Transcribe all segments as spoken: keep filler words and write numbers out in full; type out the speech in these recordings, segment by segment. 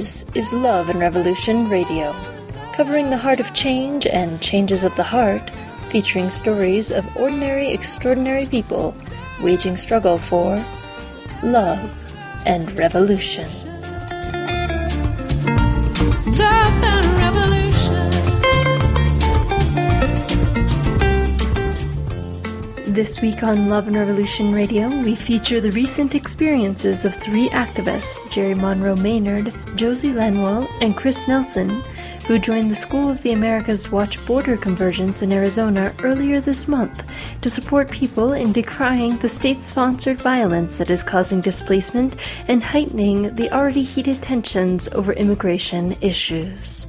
This is Love and Revolution Radio, covering the heart of change and changes of the heart, featuring stories of ordinary, extraordinary people waging struggle for love and revolution. Love and revolution. This week on Love and Revolution Radio, we feature the recent experiences of three activists, Jerry Monroe Maynard, Josie Lanwell, and Chris Nelson, who joined the School of the Americas Watch border convergence in Arizona earlier this month to support people in decrying the state-sponsored violence that is causing displacement and heightening the already heated tensions over immigration issues.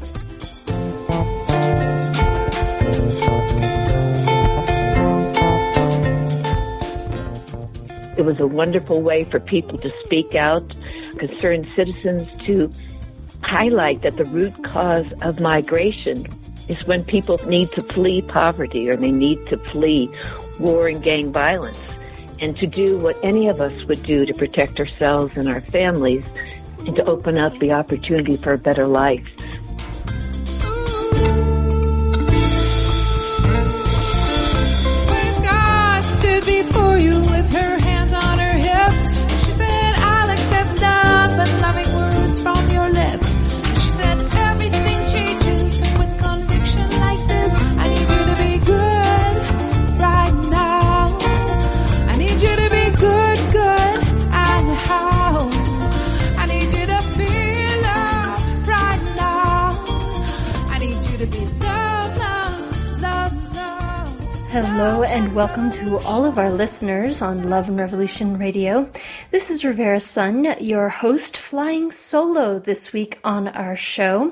It was a wonderful way for people to speak out, concerned citizens to highlight that the root cause of migration is when people need to flee poverty or they need to flee war and gang violence, and to do what any of us would do to protect ourselves and our families and to open up the opportunity for a better life. When God stood before you with her hands on her hips, she said, I'll accept love and loving words from your lips. She said, everything changes with conviction like this. I need you to be good right now. I need you to be good, good, and how. I need you to feel love right now. I need you to be love, love, love, love. Hello and welcome to all of our listeners on Love and Revolution Radio. This is Rivera Sun, your host, flying solo this week on our show.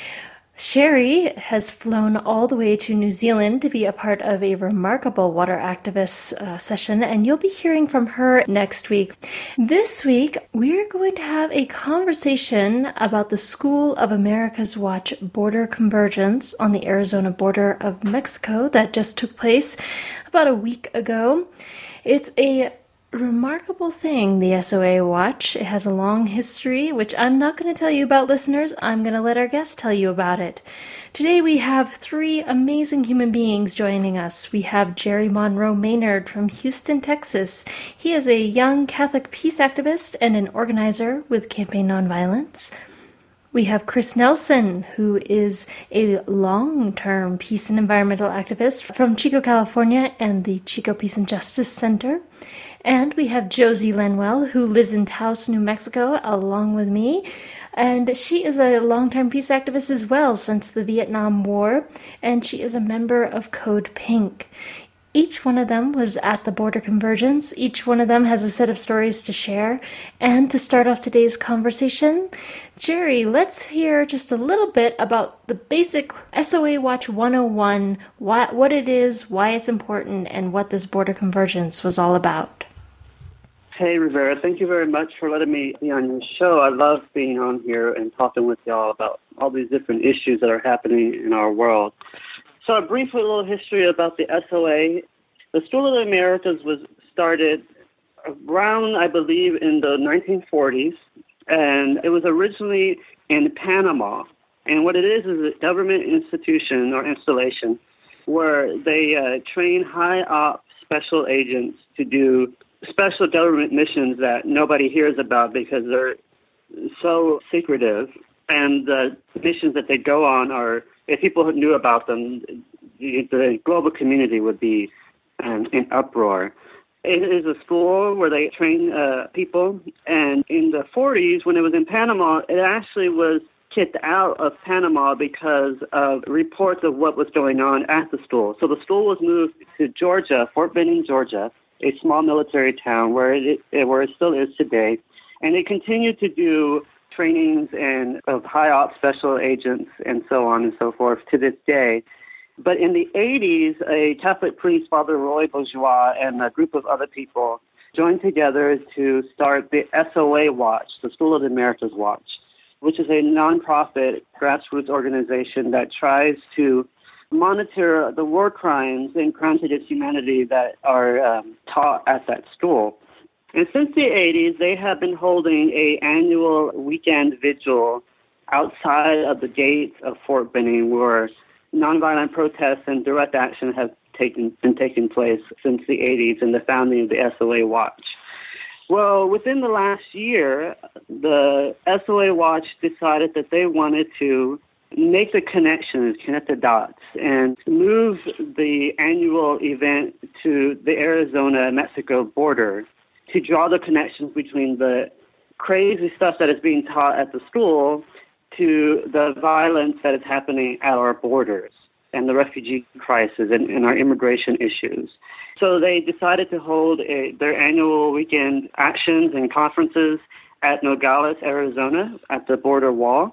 Sherry has flown all the way to New Zealand to be a part of a remarkable water activist uh, session, and you'll be hearing from her next week. This week, we're going to have a conversation about the School of America's Watch border convergence on the Arizona border of Mexico that just took place about a week ago. It's a remarkable thing, the S O A Watch. It has a long history, which I'm not going to tell you about, listeners. I'm going to let our guests tell you about it. Today we have three amazing human beings joining us. We have Jerry Monroe Maynard from Houston, Texas. He is a young Catholic peace activist and an organizer with Campaign Nonviolence. We have Chris Nelson, who is a long-term peace and environmental activist from Chico, California, and the Chico Peace and Justice Center. And we have Josie Lanwell, who lives in Taos, New Mexico, along with me. And she is a long-time peace activist as well since the Vietnam War, and she is a member of Code Pink. Each one of them was at the border convergence. Each one of them has a set of stories to share. And to start off today's conversation, Jerry, let's hear just a little bit about the basic S O A Watch one oh one, what, what it is, why it's important, and what this border convergence was all about. Hey, Rivera, thank you very much for letting me be on your show. I love being on here and talking with y'all about all these different issues that are happening in our world. So briefly, a little history about the S O A. The School of the Americas was started around, I believe, in the nineteen forties, and it was originally in Panama. And what it is is a government institution or installation where they uh, train high-op special agents to do special government missions that nobody hears about because they're so secretive. And the missions that they go on are, if people knew about them, the, the global community would be um, in uproar. It is a school where they train uh, people, and in the forties, when it was in Panama, it actually was kicked out of Panama because of reports of what was going on at the school. So the school was moved to Georgia, Fort Benning, Georgia, a small military town where it, where it still is today, and they continued to do trainings and of high-op special agents and so on and so forth to this day. But in the eighties, a Catholic priest, Father Roy Bourgeois, and a group of other people joined together to start the S O A Watch, the School of the Americas Watch, which is a nonprofit grassroots organization that tries to monitor the war crimes and crimes against humanity that are um, taught at that school. And since the eighties, they have been holding a annual weekend vigil outside of the gates of Fort Benning, where nonviolent protests and direct action have taken been taking place since the eighties and the founding of the S O A Watch. Well, within the last year, the S O A Watch decided that they wanted to make the connections, connect the dots, and move the annual event to the Arizona-Mexico border to draw the connections between the crazy stuff that is being taught at the school to the violence that is happening at our borders and the refugee crisis and, and our immigration issues. So they decided to hold a, their annual weekend actions and conferences at Nogales, Arizona, at the border wall,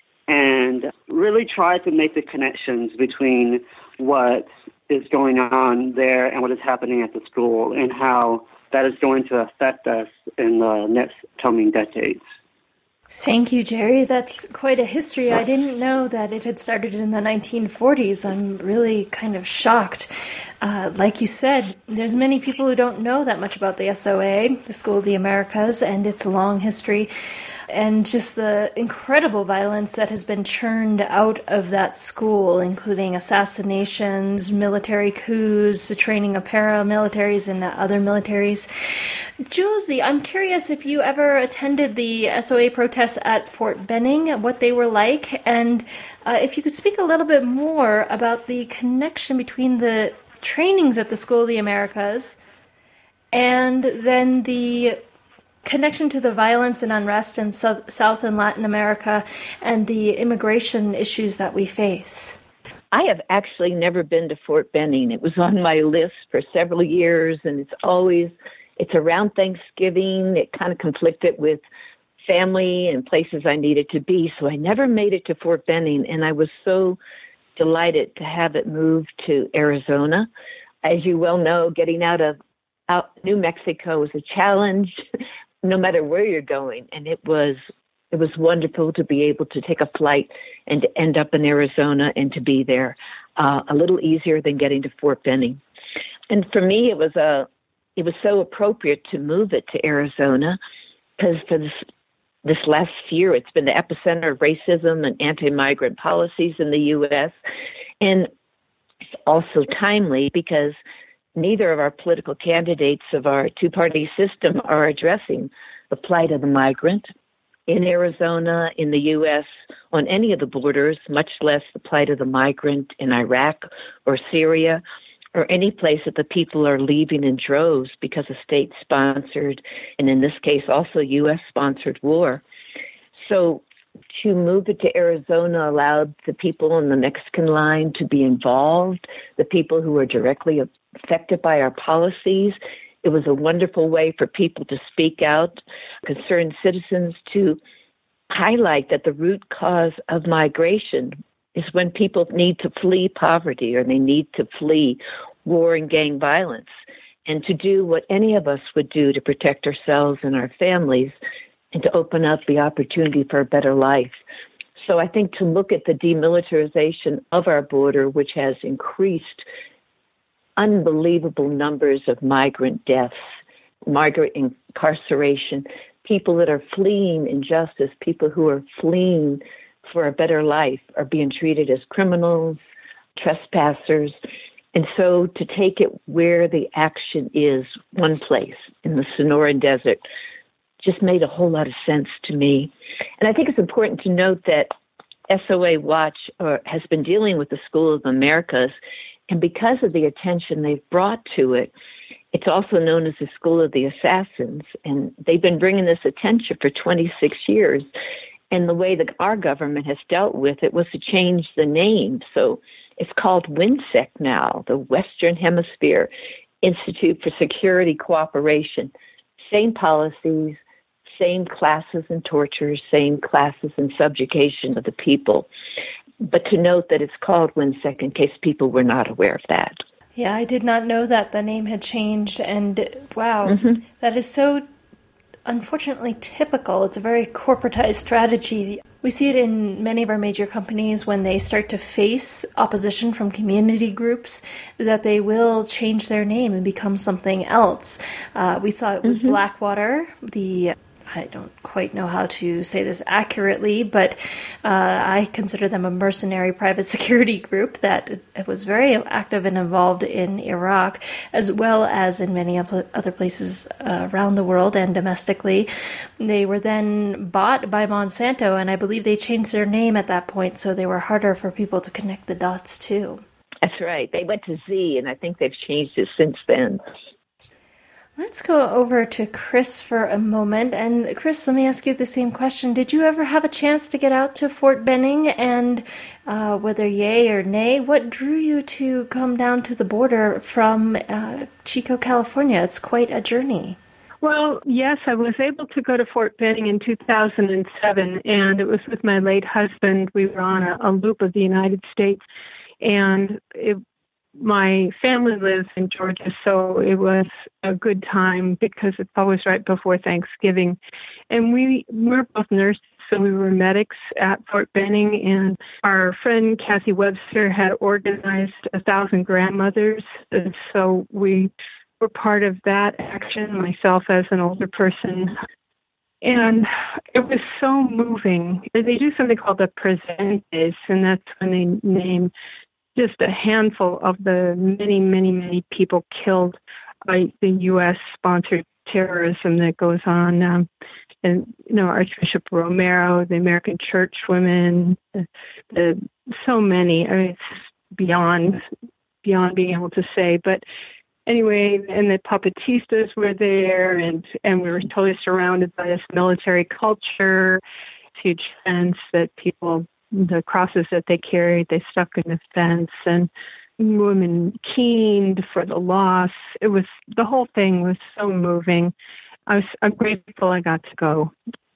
and really try to make the connections between what is going on there and what is happening at the school and how that is going to affect us in the next coming decades. Thank you, Jerry. That's quite a history. I didn't know that it had started in the nineteen forties. I'm really kind of shocked. Uh, like you said, there's many people who don't know that much about the S O A, the School of the Americas, and its long history, and just the incredible violence that has been churned out of that school, including assassinations, military coups, the training of paramilitaries and other militaries. Josie, I'm curious if you ever attended the S O A protests at Fort Benning, what they were like, and uh, if you could speak a little bit more about the connection between the trainings at the School of the Americas and then the connection to the violence and unrest in South, South and Latin America and the immigration issues that we face. I have actually never been to Fort Benning. It was on my list for several years, and it's always, it's around Thanksgiving. It kind of conflicted with family and places I needed to be, so I never made it to Fort Benning, and I was so delighted to have it moved to Arizona. As you well know, getting out of out New Mexico was a challenge, no matter where you're going, and it was it was wonderful to be able to take a flight and to end up in Arizona and to be there. Uh, a little easier than getting to Fort Benning, and for me, it was a it was so appropriate to move it to Arizona because for this this last year, it's been the epicenter of racism and anti-migrant policies in the U S, and it's also timely because neither of our political candidates of our two-party system are addressing the plight of the migrant in Arizona, in the U S, on any of the borders, much less the plight of the migrant in Iraq or Syria or any place that the people are leaving in droves because of state-sponsored, and in this case also U S-sponsored war. So to move it to Arizona allowed the people on the Mexican line to be involved, the people who are directly affected by our policies. It was a wonderful way for people to speak out, concerned citizens to highlight that the root cause of migration is when people need to flee poverty or they need to flee war and gang violence, and to do what any of us would do to protect ourselves and our families and to open up the opportunity for a better life. So I think to look at the demilitarization of our border, which has increased unbelievable numbers of migrant deaths, migrant incarceration, people that are fleeing injustice, people who are fleeing for a better life are being treated as criminals, trespassers. And so to take it where the action is, one place in the Sonoran Desert, just made a whole lot of sense to me. And I think it's important to note that S O A Watch uh, has been dealing with the School of the Americas, and because of the attention they've brought to it, it's also known as the School of the Assassins, and they've been bringing this attention for twenty-six years. And the way that our government has dealt with it was to change the name. So it's called WHINSEC now, the Western Hemisphere Institute for Security Cooperation. Same policies, same classes and torture, same classes and subjugation of the people. But to note that it's called WHINSEC in case people were not aware of that. Yeah, I did not know that the name had changed. And wow, mm-hmm. That is so unfortunately typical. It's a very corporatized strategy. We see it in many of our major companies when they start to face opposition from community groups, that they will change their name and become something else. Uh, we saw it with mm-hmm. Blackwater, the I don't quite know how to say this accurately, but uh, I consider them a mercenary private security group that was very active and involved in Iraq, as well as in many other places uh, around the world and domestically. They were then bought by Monsanto, and I believe they changed their name at that point, so they were harder for people to connect the dots to. That's right. They went to Z, and I think they've changed it since then. Let's go over to Chris for a moment. And Chris, let me ask you the same question. Did you ever have a chance to get out to Fort Benning? And uh, whether yay or nay, what drew you to come down to the border from uh, Chico, California? It's quite a journey. Well, yes, I was able to go to Fort Benning in two thousand seven, and it was with my late husband. We were on a, a loop of the United States, and it my family lives in Georgia, so it was a good time because it's always right before Thanksgiving. And we were both nurses, so we were medics at Fort Benning, and our friend Kathy Webster had organized a thousand grandmothers, and so we were part of that action, myself as an older person. And it was so moving. They do something called the Presentes, and that's when they name just a handful of the many, many, many people killed by the U S-sponsored terrorism that goes on. Um, and, you know, Archbishop Romero, the American Church women, the, the, so many. I mean, it's beyond, beyond being able to say. But anyway, and the Papatistas were there, and, and we were totally surrounded by this military culture, huge fence that people... the crosses that they carried, they stuck in the fence, and women keened for the loss. It was, the whole thing was so moving. I was, I'm grateful I got to go.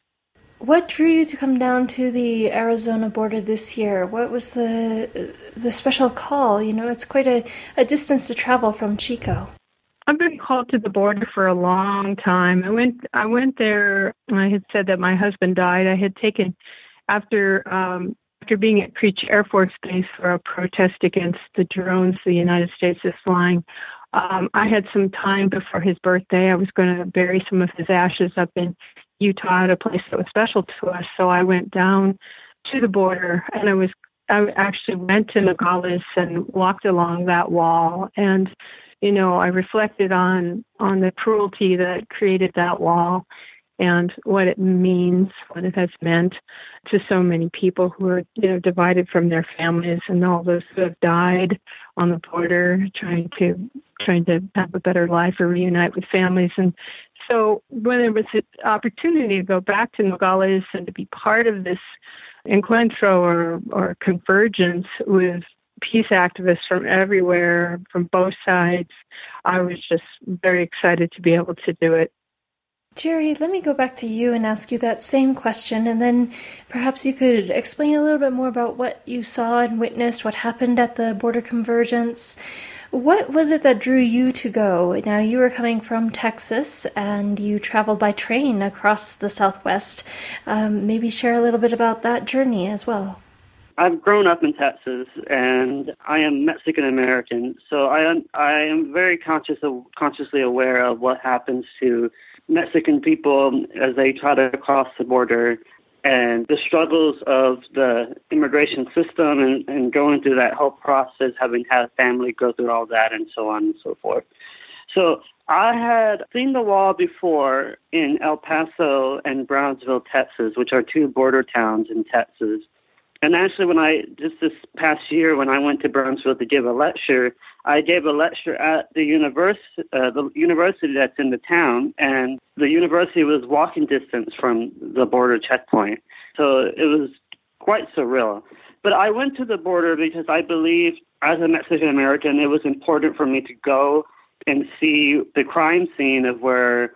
What drew you to come down to the Arizona border this year? What was the the special call? You know, it's quite a, a distance to travel from Chico. I've been called to the border for a long time. I went, I went there, I had said that my husband died. I had taken, after, um, After being at Creech Air Force Base for a protest against the drones the United States is flying, um, I had some time before his birthday. I was going to bury some of his ashes up in Utah at a place that was special to us. So I went down to the border, and I was I actually went to Nogales and walked along that wall. And, you know, I reflected on on the cruelty that created that wall, and what it means, what it has meant to so many people who are, you know, divided from their families, and all those who have died on the border trying to trying to have a better life or reunite with families. And so when there was an opportunity to go back to Nogales and to be part of this encuentro or, or convergence with peace activists from everywhere, from both sides, I was just very excited to be able to do it. Jerry, let me go back to you and ask you that same question, and then perhaps you could explain a little bit more about what you saw and witnessed, what happened at the border convergence. What was it that drew you to go? Now, you were coming from Texas, and you traveled by train across the Southwest. Um, maybe share a little bit about that journey as well. I've grown up in Texas, and I am Mexican-American, so I am, I am very conscious of, consciously aware of what happens to Mexican people as they try to cross the border, and the struggles of the immigration system, and, and going through that whole process, having had family go through all that, and so on and so forth. So I had seen the wall before in El Paso and Brownsville, Texas, which are two border towns in Texas. And actually, when I, just this past year, when I went to Brownsville to give a lecture, I gave a lecture at the university, uh, the university that's in the town, and the university was walking distance from the border checkpoint. So it was quite surreal. But I went to the border because I believe, as a Mexican-American, it was important for me to go and see the crime scene of where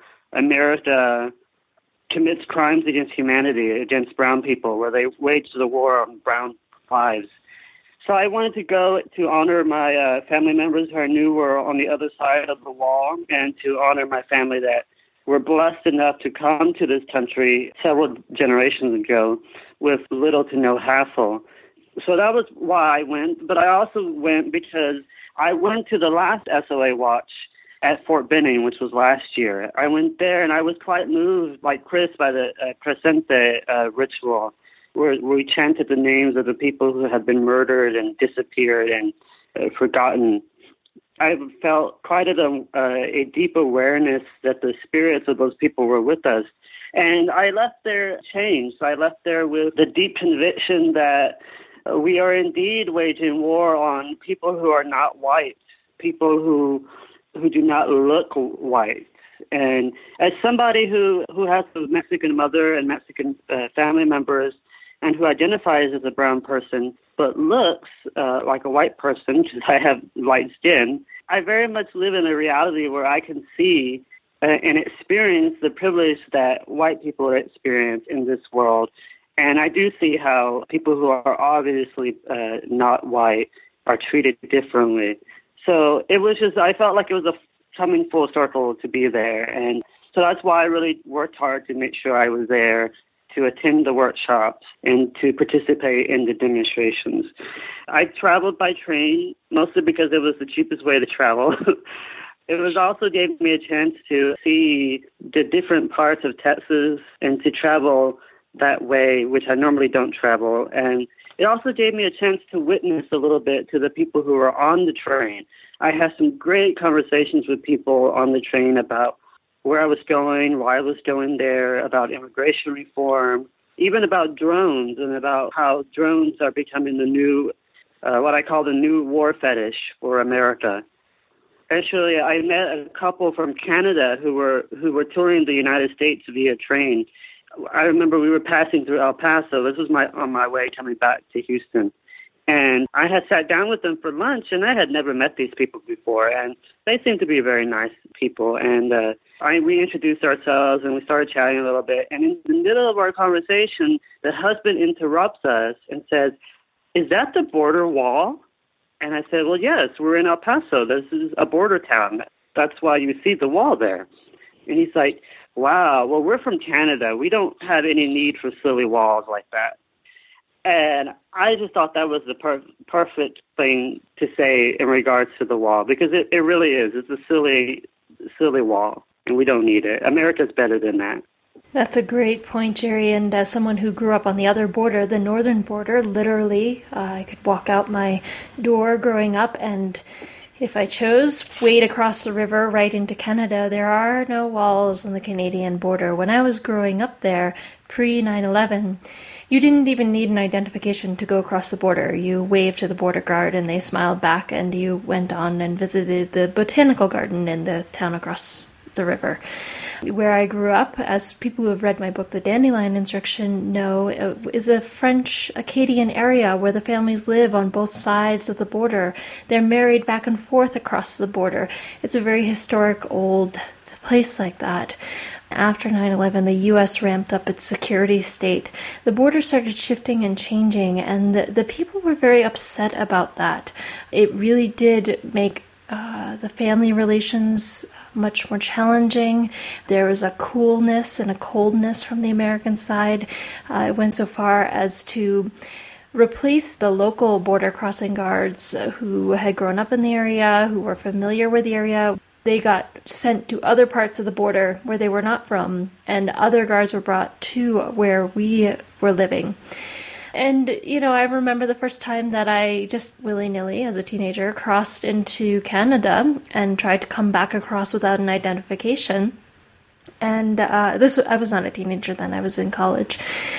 America commits crimes against humanity, against brown people, where they wage the war on brown lives. So I wanted to go to honor my uh, family members who I knew were on the other side of the wall, and to honor my family that were blessed enough to come to this country several generations ago with little to no hassle. So that was why I went, but I also went because I went to the last S O A Watch at Fort Benning, which was last year. I went there and I was quite moved, like Chris, by the uh, Crescente uh, ritual, where, where we chanted the names of the people who had been murdered and disappeared and uh, forgotten. I felt quite a, uh, a deep awareness that the spirits of those people were with us. And I left there changed. I left there with the deep conviction that we are indeed waging war on people who are not white, people who who do not look white. And as somebody who, who has a Mexican mother and Mexican uh, family members and who identifies as a brown person but looks uh, like a white person because I have light skin, I very much live in a reality where I can see uh, and experience the privilege that white people experience in this world. And I do see how people who are obviously uh, not white are treated differently. So it was just, I felt like it was a coming full circle to be there. And so that's why I really worked hard to make sure I was there, to attend the workshops and to participate in the demonstrations. I traveled by train, mostly because it was the cheapest way to travel. It was also gave me a chance to see the different parts of Texas and to travel that way, which I normally don't travel. And it also gave me a chance to witness a little bit to the people who were on the train. I had some great conversations with people on the train about where I was going, why I was going there, about immigration reform, even about drones and about how drones are becoming the new, uh, what I call the new war fetish for America. Actually, I met a couple from Canada who were who were touring the United States via train. I remember we were passing through El Paso. This was my on my way coming back to Houston. And I had sat down with them for lunch, and I had never met these people before. And they seemed to be very nice people. And uh, I, we introduced ourselves, and we started chatting a little bit. And in the middle of our conversation, the husband interrupts us and says, "Is that the border wall?" And I said, "Well, yes, we're in El Paso. This is a border town. That's why you see the wall there." And he's like, "Wow, well, we're from Canada. We don't have any need for silly walls like that." And I just thought that was the per- perfect thing to say in regards to the wall, because it, it really is. It's a silly, silly wall, and we don't need it. America's better than that. That's a great point, Jerry. And as someone who grew up on the other border, the northern border, literally, uh, I could walk out my door growing up and, if I chose, wade across the river right into Canada. There are no walls on the Canadian border. When I was growing up there, pre nine eleven, you didn't even need an identification to go across the border. You waved to the border guard and they smiled back, and you went on and visited the botanical garden in the town across the river. Where I grew up, as people who have read my book, The Dandelion Insurrection, know, is a French Acadian area where the families live on both sides of the border. They're married back and forth across the border. It's a very historic, old place like that. After nine eleven, the U S ramped up its security state. The border started shifting and changing, and the, the people were very upset about that. It really did make uh, the family relations much more challenging. There was a coolness and a coldness from the American side. Uh, it went so far as to replace the local border crossing guards who had grown up in the area, who were familiar with the area. They got sent to other parts of the border where they were not from, and other guards were brought to where we were living. And, you know, I remember the first time that I just willy-nilly, as a teenager, crossed into Canada and tried to come back across without an identification. And uh, this I was not a teenager then, I was in college.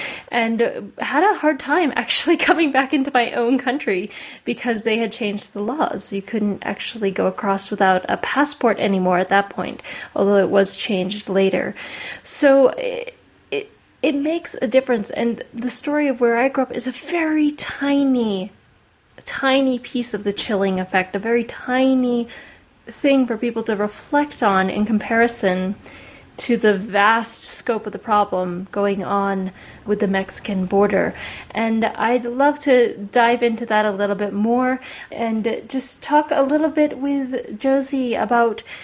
And had a hard time actually coming back into my own country because they had changed the laws. You couldn't actually go across without a passport anymore at that point, although it was changed later. So it, it, it makes a difference. And the story of where I grew up is a very tiny, tiny piece of the chilling effect, a very tiny thing for people to reflect on in comparison to the vast scope of the problem going on with the Mexican border. And I'd love to dive into that a little bit more and just talk a little bit with Josie about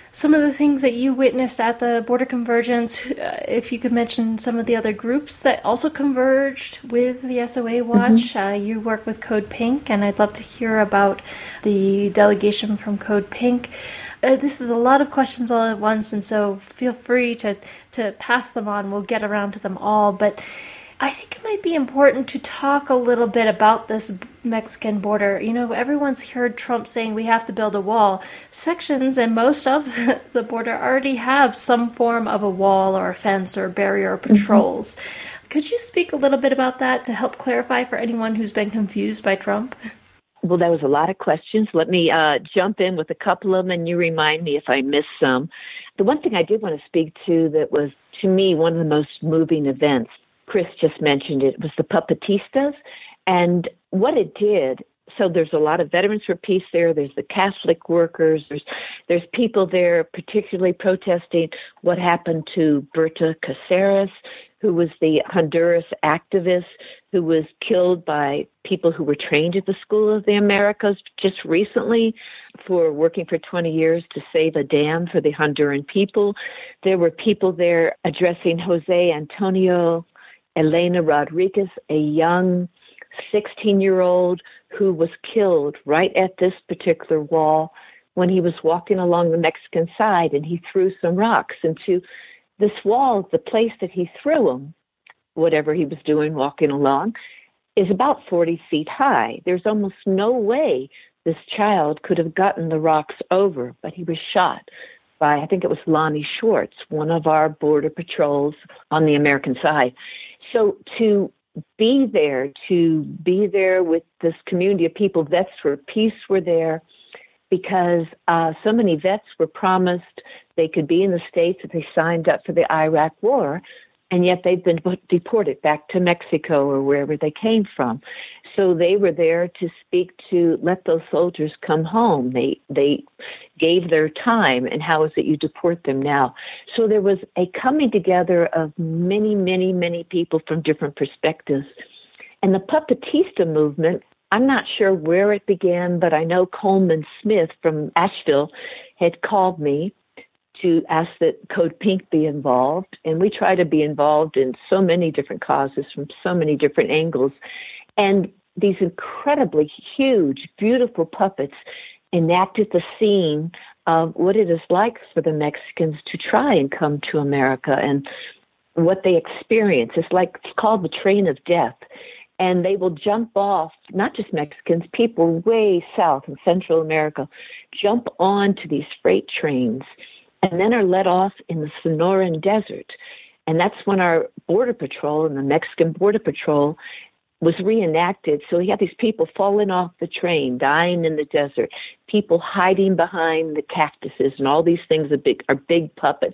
some of the things that you witnessed at the border convergence, uh, if you could mention some of the other groups that also converged with the S O A Watch. Mm-hmm. Uh, you work with Code Pink, and I'd love to hear about the delegation from Code Pink. Uh, this is a lot of questions all at once, and so feel free to, to pass them on. We'll get around to them all, but I think it might be important to talk a little bit about this Mexican border. You know, everyone's heard Trump saying we have to build a wall. Sections and most of the border already have some form of a wall or a fence or a barrier or patrols. Mm-hmm. Could you speak a little bit about that to help clarify for anyone who's been confused by Trump? Well, that was a lot of questions. Let me uh, jump in with a couple of them, and you remind me if I miss some. The one thing I did want to speak to that was, to me, one of the most moving events, Chris just mentioned it, was the Papatistas. And what it did, so there's a lot of Veterans for Peace there. There's the Catholic workers. There's there's people there particularly protesting what happened to Berta Cáceres, who was the Honduras activist who was killed by people who were trained at the School of the Americas just recently for working for twenty years to save a dam for the Honduran people. There were people there addressing Jose Antonio Elena Rodriguez, a young sixteen-year-old who was killed right at this particular wall when he was walking along the Mexican side, and he threw some rocks into this wall. The place that he threw them, whatever he was doing walking along, is about forty feet high. There's almost no way this child could have gotten the rocks over, but he was shot by, I think it was Lonnie Schwartz, one of our border patrols on the American side. So to be there, to be there with this community of people, Vets for Peace were there, because uh, so many vets were promised they could be in the States if they signed up for the Iraq War, and yet they've been deported back to Mexico or wherever they came from. So they were there to speak to let those soldiers come home. They they gave their time, and how is it you deport them now? So there was a coming together of many, many, many people from different perspectives. And the Papatista movement, I'm not sure where it began, but I know Coleman Smith from Asheville had called me to ask that Code Pink be involved. And we try to be involved in so many different causes from so many different angles. And these incredibly huge, beautiful puppets enacted the scene of what it is like for the Mexicans to try and come to America and what they experience. It's like, it's called the train of death. And they will jump off, not just Mexicans, people way south in Central America, jump onto these freight trains and then are let off in the Sonoran Desert. And that's when our Border Patrol and the Mexican Border Patrol was reenacted. So you have these people falling off the train, dying in the desert, people hiding behind the cactuses, and all these things are big, are big puppets.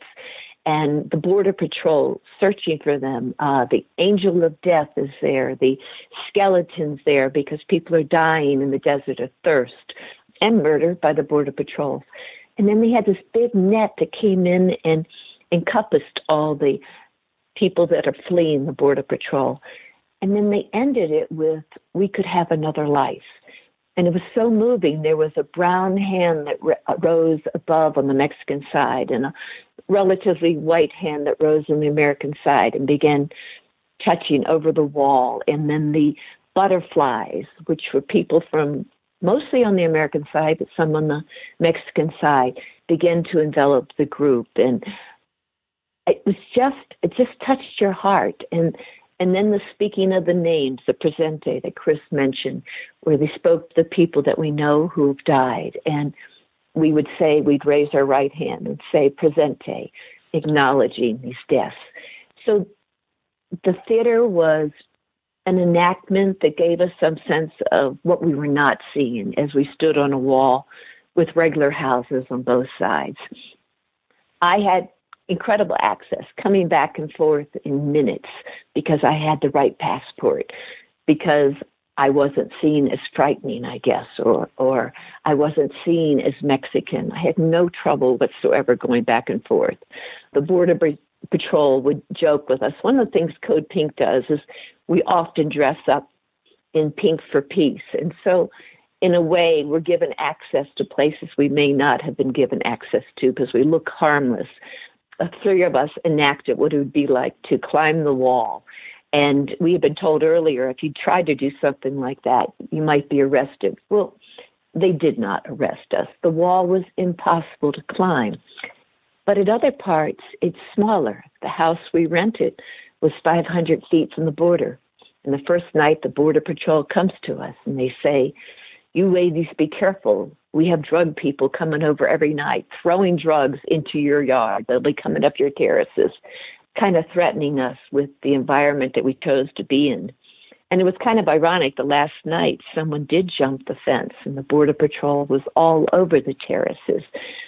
And the Border Patrol searching for them. Uh, the Angel of Death is there. The skeletons there because people are dying in the desert of thirst and murdered by the Border Patrol. And then they had this big net that came in and encompassed all the people that are fleeing the Border Patrol. And then they ended it with, we could have another life. And it was so moving. There was a brown hand that r- rose above on the Mexican side and a relatively white hand that rose on the American side and began touching over the wall. And then the butterflies, which were people from mostly on the American side, but some on the Mexican side, began to envelop the group. And it was just, it just touched your heart. And And then the speaking of the names, the presente that Chris mentioned, where they spoke to the people that we know who have died. And we would say, we'd raise our right hand and say presente, acknowledging these deaths. So the theater was an enactment that gave us some sense of what we were not seeing as we stood on a wall with regular houses on both sides. I had incredible access, coming back and forth in minutes because I had the right passport, because I wasn't seen as frightening, I guess, or or I wasn't seen as Mexican. I had no trouble whatsoever going back and forth. The Border Patrol would joke with us. One of the things Code Pink does is we often dress up in pink for peace. And so in a way, we're given access to places we may not have been given access to because we look harmless. The three of us enacted what it would be like to climb the wall. And we had been told earlier, if you tried to do something like that, you might be arrested. Well, they did not arrest us. The wall was impossible to climb. But at other parts, it's smaller. The house we rented was five hundred feet from the border. And the first night, the Border Patrol comes to us and they say, you ladies, be careful. We have drug people coming over every night, throwing drugs into your yard. They'll be coming up your terraces, kind of threatening us with the environment that we chose to be in. And it was kind of ironic. The last night, someone did jump the fence, and the Border Patrol was all over the terraces,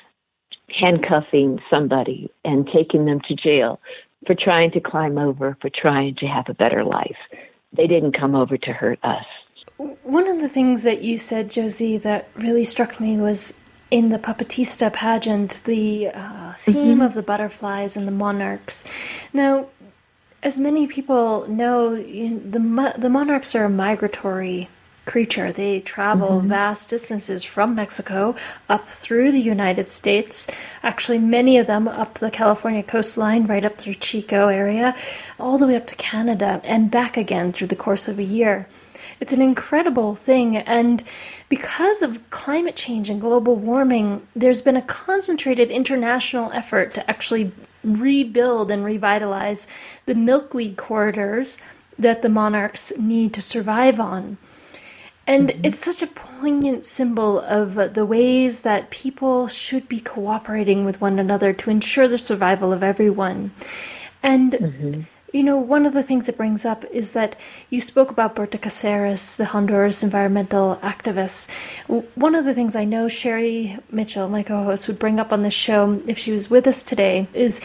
handcuffing somebody and taking them to jail for trying to climb over, for trying to have a better life. They didn't come over to hurt us. One of the things that you said, Josie, that really struck me was in the Papatista pageant, the uh, theme mm-hmm. of the butterflies and the monarchs. Now, as many people know, you know, the the monarchs are a migratory creature. They travel mm-hmm. vast distances from Mexico up through the United States, actually many of them up the California coastline, right up through Chico area, all the way up to Canada and back again through the course of a year. It's an incredible thing, and because of climate change and global warming, there's been a concentrated international effort to actually rebuild and revitalize the milkweed corridors that the monarchs need to survive on. And mm-hmm. it's such a poignant symbol of uh, the ways that people should be cooperating with one another to ensure the survival of everyone. And mm-hmm. you know, one of the things it brings up is that you spoke about Berta Cáceres, the Honduras environmental activist. One of the things I know Sherry Mitchell, my co-host, would bring up on the show if she was with us today is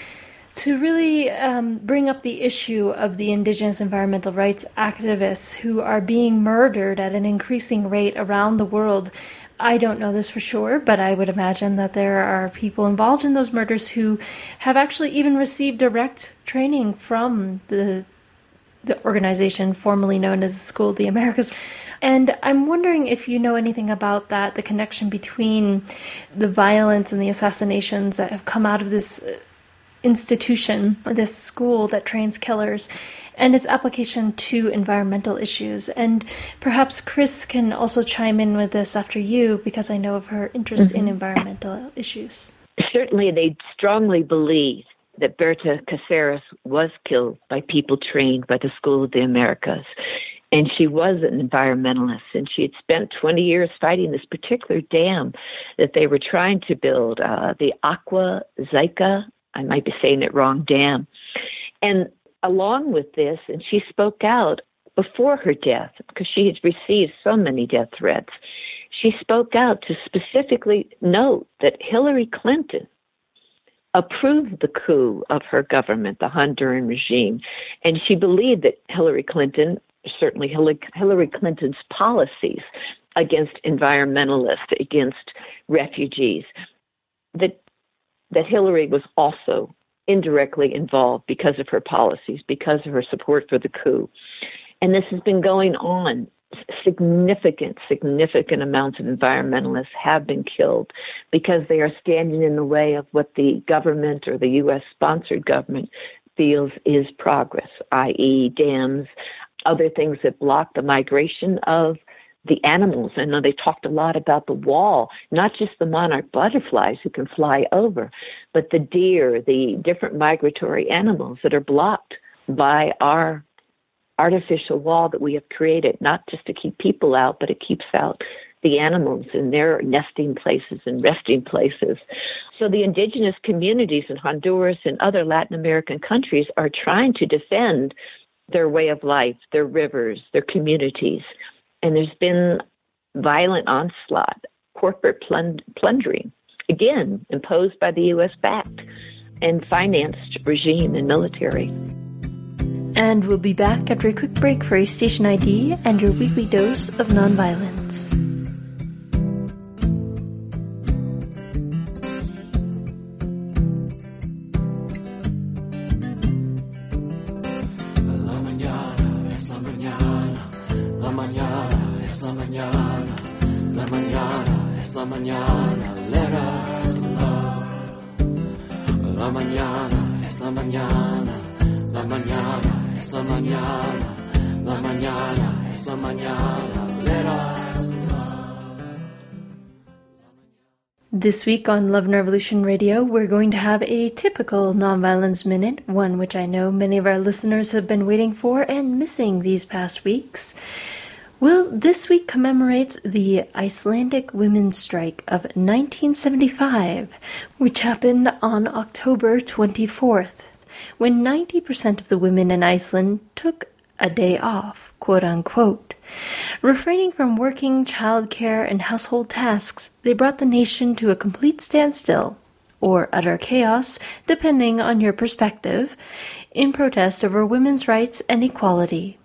to really um, bring up the issue of the indigenous environmental rights activists who are being murdered at an increasing rate around the world. I don't know this for sure, but I would imagine that there are people involved in those murders who have actually even received direct training from the the organization formerly known as School of the Americas. And I'm wondering if you know anything about that, the connection between the violence and the assassinations that have come out of this institution, this school that trains killers, and its application to environmental issues. And perhaps Chris can also chime in with this after you, because I know of her interest mm-hmm. in environmental issues. Certainly, they strongly believe that Berta Cáceres was killed by people trained by the School of the Americas. And she was an environmentalist, and she had spent twenty years fighting this particular dam that they were trying to build, uh, the Agua Zayca, I might be saying it wrong, dam. And along with this, and she spoke out before her death, because she had received so many death threats, she spoke out to specifically note that Hillary Clinton approved the coup of her government, the Honduran regime, and she believed that Hillary Clinton, certainly Hillary Clinton's policies against environmentalists, against refugees, that that Hillary was also indirectly involved because of her policies, because of her support for the coup. And this has been going on. Significant, significant amounts of environmentalists have been killed because they are standing in the way of what the government or the U S-sponsored government feels is progress, that is dams, other things that block the migration of the animals. I know they talked a lot about the wall, not just the monarch butterflies who can fly over, but the deer, the different migratory animals that are blocked by our artificial wall that we have created, not just to keep people out, but it keeps out the animals in their nesting places and resting places. So the indigenous communities in Honduras and other Latin American countries are trying to defend their way of life, their rivers, their communities. And there's been violent onslaught, corporate plund- plundering, again, imposed by the U S-backed and financed regime and military. And we'll be back after a quick break for a station I D and your weekly dose of nonviolence. La mañana es la mañana, la mañana es la mañana. La mañana es la mañana, let us love. La mañana es la mañana, la mañana es la mañana, la mañana es la mañana, let us love. This week on Love and Revolution Radio, we're going to have a typical Nonviolence Minute, one which I know many of our listeners have been waiting for and missing these past weeks. Well, this week commemorates the Icelandic Women's Strike of nineteen seventy-five, which happened on October twenty-fourth, when ninety percent of the women in Iceland took a day off, quote-unquote. Refraining from working, childcare, and household tasks, they brought the nation to a complete standstill, or utter chaos, depending on your perspective, in protest over women's rights and equality.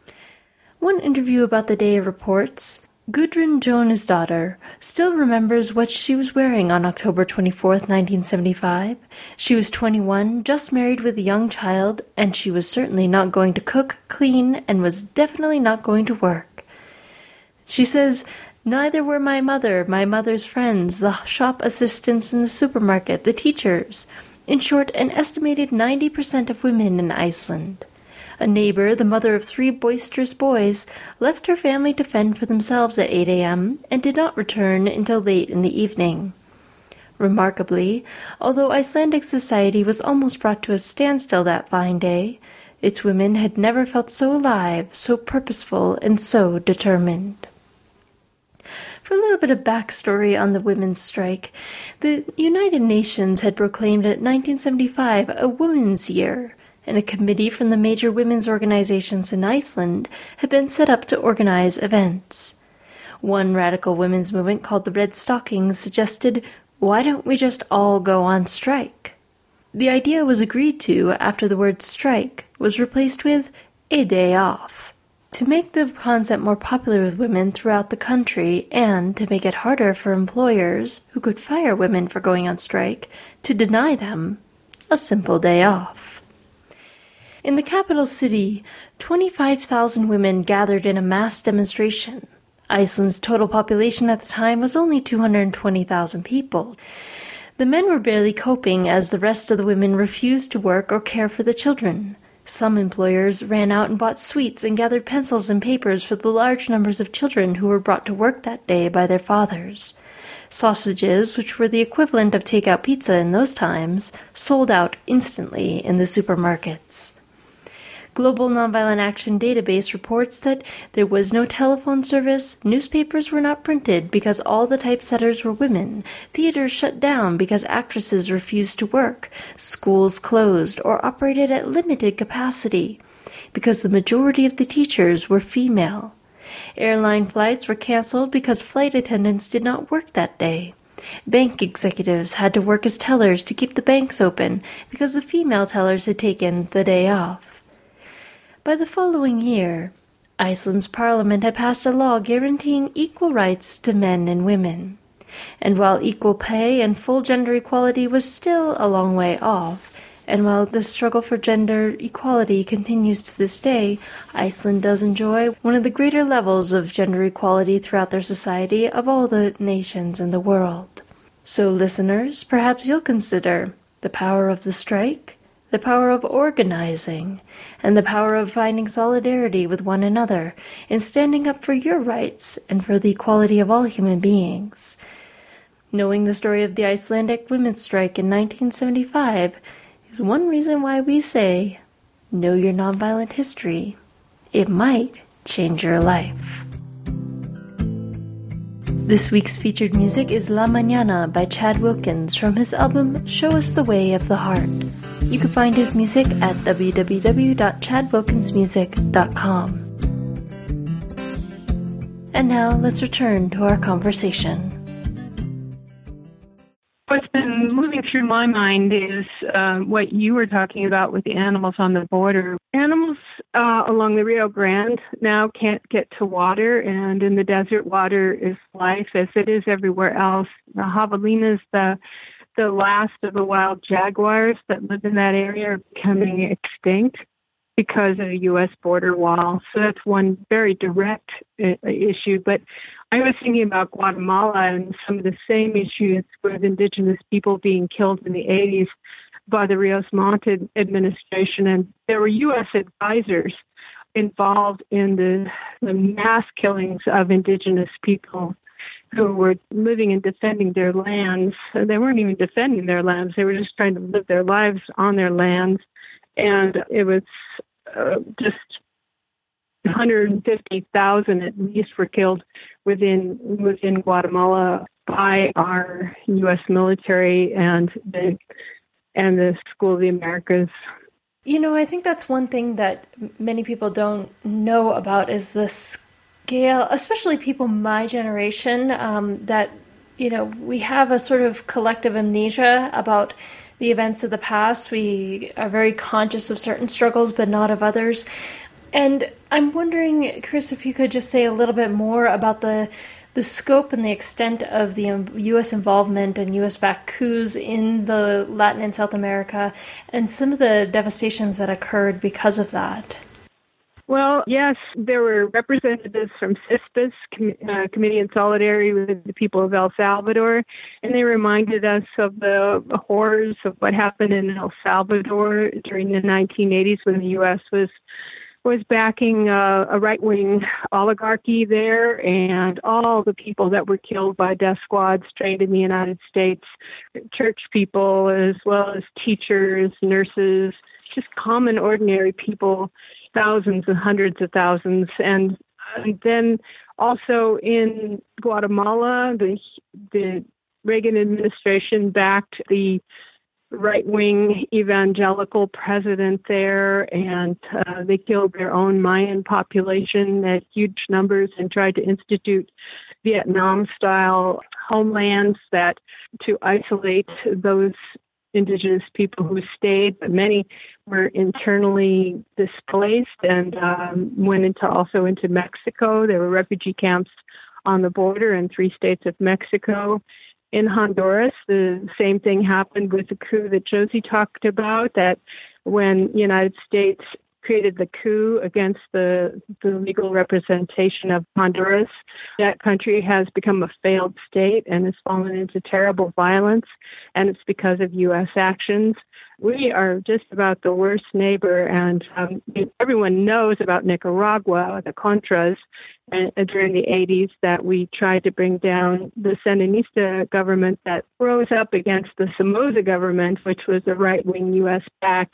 One interview about the day reports, Gudrun Jónsdóttir still remembers what she was wearing on October twenty-fourth, nineteen seventy-five. She was twenty-one, just married with a young child, and she was certainly not going to cook, clean, and was definitely not going to work. She says, neither were my mother, my mother's friends, the shop assistants in the supermarket, the teachers. In short, an estimated ninety percent of women in Iceland. A neighbor, the mother of three boisterous boys, left her family to fend for themselves at eight a.m. and did not return until late in the evening. Remarkably, although Icelandic society was almost brought to a standstill that fine day, its women had never felt so alive, so purposeful, and so determined. For a little bit of backstory on the women's strike, the United Nations had proclaimed it nineteen seventy-five a Women's Year, and a committee from the major women's organizations in Iceland had been set up to organize events. One radical women's movement called the Red Stockings suggested, why don't we just all go on strike? The idea was agreed to after the word strike was replaced with a day off. To make the concept more popular with women throughout the country and to make it harder for employers who could fire women for going on strike to deny them a simple day off. In the capital city, twenty-five thousand women gathered in a mass demonstration. Iceland's total population at the time was only two hundred twenty thousand people. The men were barely coping as the rest of the women refused to work or care for the children. Some employers ran out and bought sweets and gathered pencils and papers for the large numbers of children who were brought to work that day by their fathers. Sausages, which were the equivalent of takeout pizza in those times, sold out instantly in the supermarkets. Global Nonviolent Action Database reports that there was no telephone service, newspapers were not printed because all the typesetters were women, theaters shut down because actresses refused to work, schools closed or operated at limited capacity because the majority of the teachers were female. Airline flights were canceled because flight attendants did not work that day. Bank executives had to work as tellers to keep the banks open because the female tellers had taken the day off. By the following year, Iceland's parliament had passed a law guaranteeing equal rights to men and women. And while equal pay and full gender equality was still a long way off, and while the struggle for gender equality continues to this day, Iceland does enjoy one of the greater levels of gender equality throughout their society of all the nations in the world. So, listeners, perhaps you'll consider the power of the strike, the power of organizing, and the power of finding solidarity with one another in standing up for your rights and for the equality of all human beings. Knowing the story of the Icelandic women's strike in nineteen seventy-five is one reason why we say, know your nonviolent history. It might change your life. This week's featured music is La Mañana by Chad Wilkins from his album Show Us the Way of the Heart. You can find his music at w w w dot chad wilkins music dot com. And now let's return to our conversation. What's been moving through my mind is uh, what you were talking about with the animals on the border. Animals uh, along the Rio Grande now can't get to water, and in the desert, water is life, as it is everywhere else. The javelinas, the the last of the wild jaguars that live in that area, are becoming extinct because of the U S border wall. So that's one very direct uh, issue. But I was thinking about Guatemala and some of the same issues with indigenous people being killed in the eighties by the Rios Montt administration. And there were U S advisors involved in the, the mass killings of indigenous people who were living and defending their lands. They weren't even defending their lands. They were just trying to live their lives on their lands. And it was uh, just one hundred fifty thousand at least were killed within within Guatemala by our U S military and the and the School of the Americas. You know, I think that's one thing that many people don't know about is the scale, especially people my generation, um, that, you know, we have a sort of collective amnesia about the events of the past. We are very conscious of certain struggles, but not of others. And I'm wondering, Chris, if you could just say a little bit more about the the scope and the extent of the U S involvement and U S-backed coups in the Latin and South America and some of the devastations that occurred because of that. Well, yes, there were representatives from CISPAS, Com- uh, Committee in Solidarity with the People of El Salvador, and they reminded us of the horrors of what happened in El Salvador during the nineteen eighties when the U S was was backing uh, a right-wing oligarchy there, and all the people that were killed by death squads trained in the United States, church people as well as teachers, nurses, just common, ordinary people, thousands and hundreds of thousands. And, and then also in Guatemala, the, the Reagan administration backed the right-wing evangelical president there, and uh, they killed their own Mayan population at huge numbers and tried to institute Vietnam-style homelands that to isolate those indigenous people who stayed, but many were internally displaced and um, went into also into Mexico. There were refugee camps on the border in three states of Mexico. In Honduras, the same thing happened with the coup that Josie talked about, that when the United States created the coup against the, the legal representation of Honduras, that country has become a failed state and has fallen into terrible violence, and it's because of U S actions. We are just about the worst neighbor, and um, everyone knows about Nicaragua, the Contras, uh, during the eighties, that we tried to bring down the Sandinista government that rose up against the Somoza government, which was a right-wing U S-backed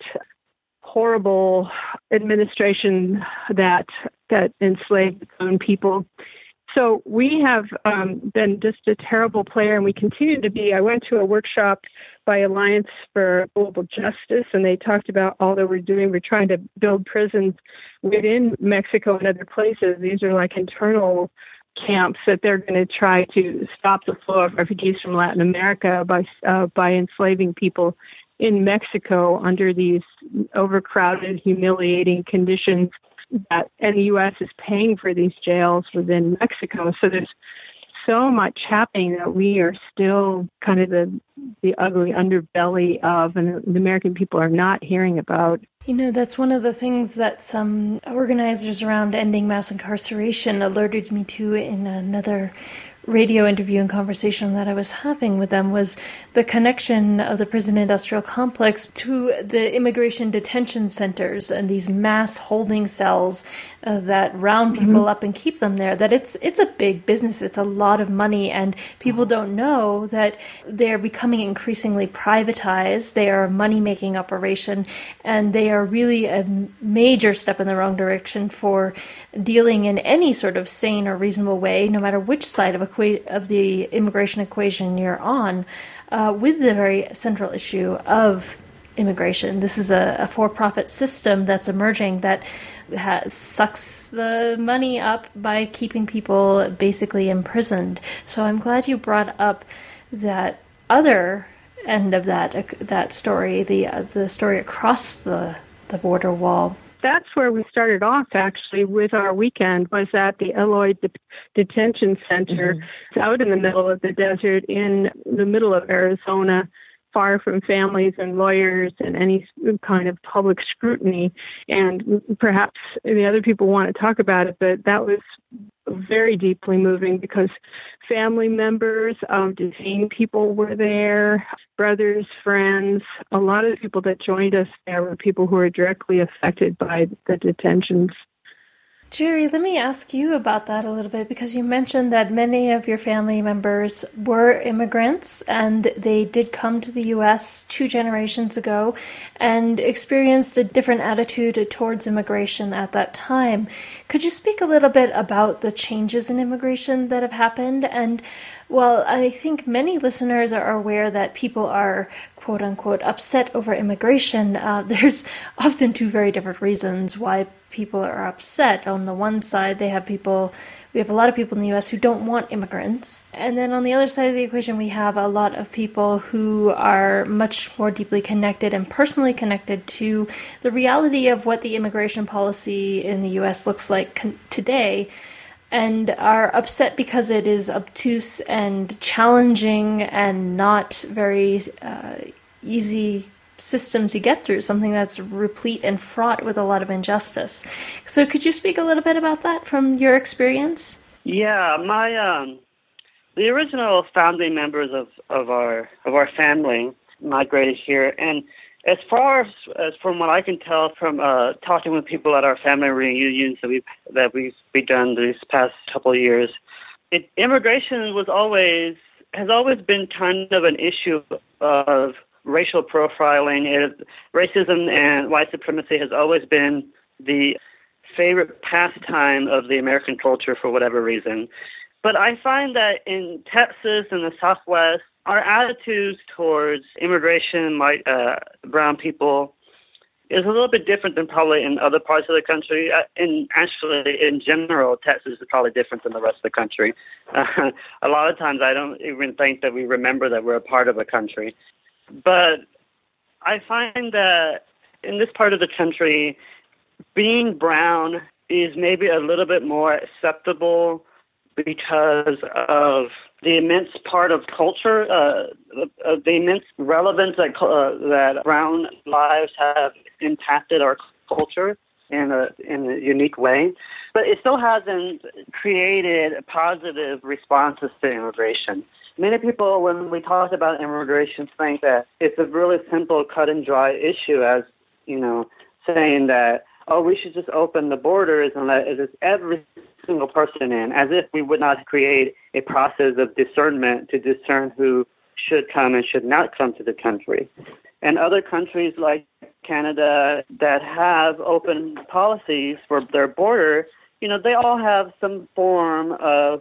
horrible administration that that enslaved its own people. So we have um, been just a terrible player, and we continue to be. I went to a workshop by Alliance for Global Justice, and they talked about all that we're doing. We're trying to build prisons within Mexico and other places. These are like internal camps that they're going to try to stop the flow of refugees from Latin America by uh, by enslaving people in Mexico under these overcrowded, humiliating conditions. That, and the U S is paying for these jails within Mexico. So there's so much happening that we are still kind of the the ugly underbelly of, and the American people are not hearing about. You know, that's one of the things that some organizers around ending mass incarceration alerted me to in another radio interview and conversation that I was having with them, was the connection of the prison industrial complex to the immigration detention centers and these mass holding cells uh, that round people mm-hmm. up and keep them there. That it's it's a big business. It's a lot of money, and people don't know that they're becoming increasingly privatized. They are a money-making operation, and they are really a major step in the wrong direction for dealing in any sort of sane or reasonable way, no matter which side of a of the immigration equation you're on, uh, with the very central issue of immigration. This is a, a for-profit system that's emerging that has, sucks the money up by keeping people basically imprisoned. So I'm glad you brought up that other end of that uh, that story, the uh, the story across the, the border wall. That's where we started off, actually, with our weekend, was at the Eloy De- Detention Center. Mm-hmm. It's out in the middle of the desert in the middle of Arizona, far from families and lawyers and any kind of public scrutiny. And perhaps the other people want to talk about it, but that was very deeply moving because family members of detained people were there, brothers, friends. A lot of the people that joined us there were people who were directly affected by the detentions. Jerry, let me ask you about that a little bit, because you mentioned that many of your family members were immigrants and they did come to the U S two generations ago and experienced a different attitude towards immigration at that time. Could you speak a little bit about the changes in immigration that have happened? And well, I think many listeners are aware that people are, quote unquote, upset over immigration. Uh, there's often two very different reasons why people are upset. On the one side, they have people, we have a lot of people in the U S who don't want immigrants. And then on the other side of the equation, we have a lot of people who are much more deeply connected and personally connected to the reality of what the immigration policy in the U S looks like con- today, and are upset because it is obtuse and challenging and not very uh, easy system to get through, something that's replete and fraught with a lot of injustice. So could you speak a little bit about that from your experience? Yeah, my um, the original founding members of, of our of our family migrated here, and as far as, as from what I can tell from uh, talking with people at our family reunions that we've that we've, we've done these past couple of years, it, immigration was always has always been kind of an issue of racial profiling. It, racism and white supremacy has always been the favorite pastime of the American culture for whatever reason. But I find that in Texas and the Southwest, our attitudes towards immigration, like uh, brown people, is a little bit different than probably in other parts of the country. Uh, and actually, in general, Texas is probably different than the rest of the country. Uh, a lot of times, I don't even think that we remember that we're a part of a country. But I find that in this part of the country, being brown is maybe a little bit more acceptable because of the immense part of culture, uh, uh, the immense relevance that uh, that brown lives have impacted our culture in a in a unique way. But it still hasn't created positive responses to immigration. Many people, when we talk about immigration, think that it's a really simple, cut and dry issue, as you know, saying that, oh, we should just open the borders and let every single person in, as if we would not create a process of discernment to discern who should come and should not come to the country. And other countries like Canada that have open policies for their border, you know, they all have some form of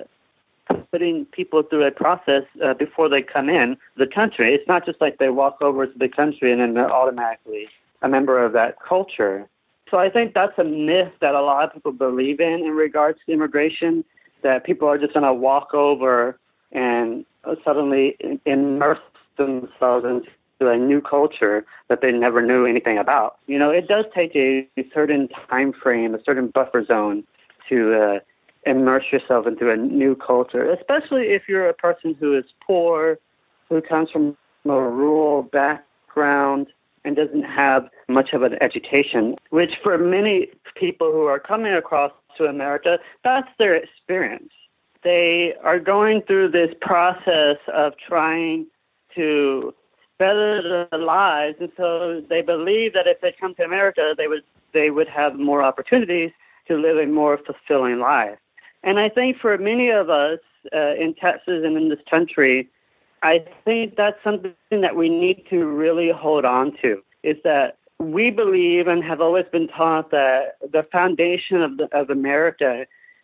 putting people through a process uh, before they come in the country. It's not just like they walk over to the country and then they're automatically a member of that culture. So I think that's a myth that a lot of people believe in in regards to immigration, that people are just going to walk over and suddenly immerse themselves into a new culture that they never knew anything about. You know, it does take a, a certain time frame, a certain buffer zone to uh, immerse yourself into a new culture, especially if you're a person who is poor, who comes from a rural background, and doesn't have much of an education, which for many people who are coming across to America, that's their experience. They are going through this process of trying to better their lives, and so they believe that if they come to America, they would they would have more opportunities to live a more fulfilling life. And I think for many of us uh, in Texas and in this country, I think that's something that we need to really hold on to, is that we believe and have always been taught that the foundation of, the, of America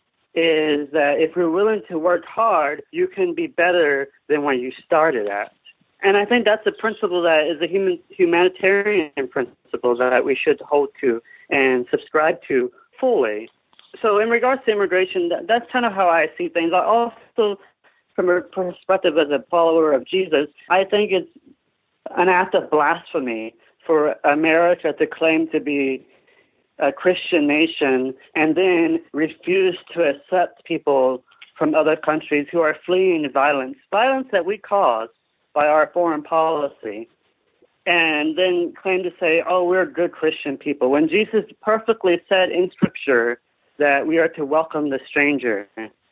is that if you're willing to work hard, you can be better than when you started at. And I think that's a principle that is a human, humanitarian principle that we should hold to and subscribe to fully. So in regards to immigration, that, that's kind of how I see things. I also, from a perspective as a follower of Jesus, I think it's an act of blasphemy for America to claim to be a Christian nation and then refuse to accept people from other countries who are fleeing violence, violence that we cause by our foreign policy, and then claim to say, oh, we're good Christian people, when Jesus perfectly said in Scripture that we are to welcome the stranger.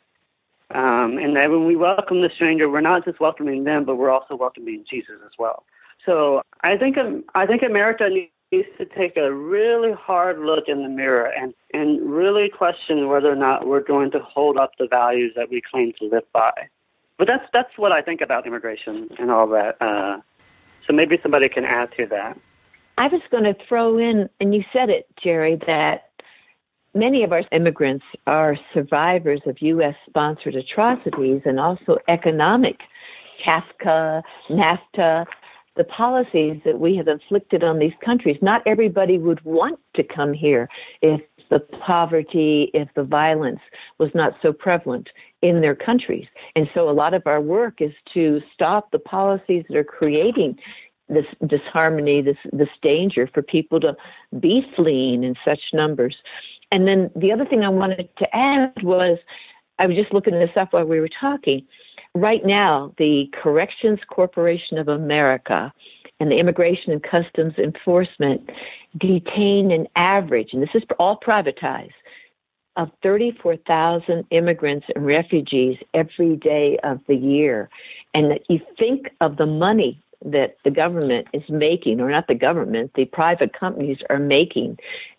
Um, and that when we welcome the stranger, we're not just welcoming them, but we're also welcoming Jesus as well. So I think I think America needs to take a really hard look in the mirror and, and really question whether or not we're going to hold up the values that we claim to live by. But that's that's what I think about immigration and all that. Uh, so maybe somebody can add to that. I was going to throw in, and you said it, Jerry, that many of our immigrants are survivors of U S-sponsored atrocities and also economic. CAFCA, NAFTA, the policies that we have inflicted on these countries. Not everybody would want to come here if the poverty, if the violence was not so prevalent in their countries. And so a lot of our work is to stop the policies that are creating this disharmony, this, this danger for people to be fleeing in such numbers. And then the other thing I wanted to add was, I was just looking this up while we were talking. Right now, the Corrections Corporation of America and the Immigration and Customs Enforcement detain an average, and this is all privatized, of thirty-four thousand immigrants and refugees every day of the year. And that you think of the money that the government is making, or not the government, the private companies are making.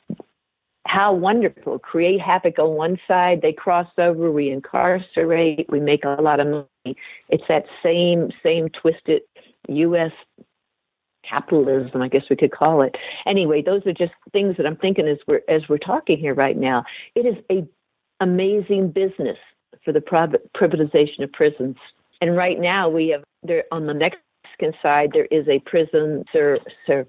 How wonderful. Create havoc on one side, they cross over, we incarcerate, we make a lot of money. It's that same same twisted U S capitalism, I guess we could call it. Anyway, those are just things that I'm thinking as we're as we're talking here right now. It is a amazing business for the private privatization of prisons. And right now we have there on the Mexican side there is a prison Cer, Cer,